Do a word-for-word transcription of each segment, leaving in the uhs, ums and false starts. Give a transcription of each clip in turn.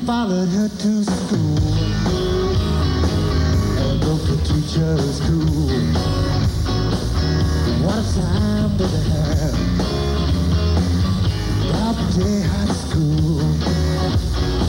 followed her to school and broke the teacher's cool. What a time did they have? Bob J High School.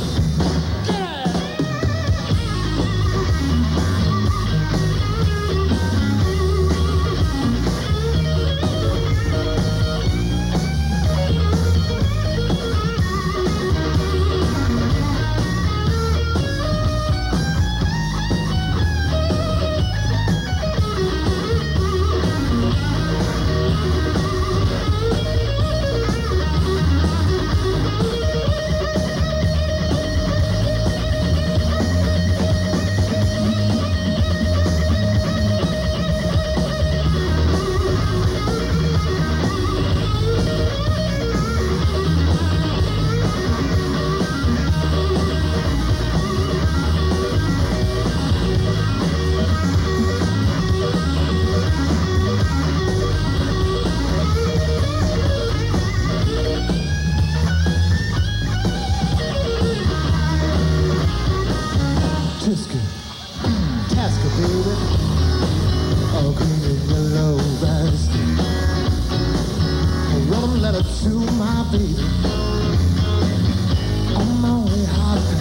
Tiska, Tasker, baby, all green and yellow basket. I wrote a letter to my baby on my way home.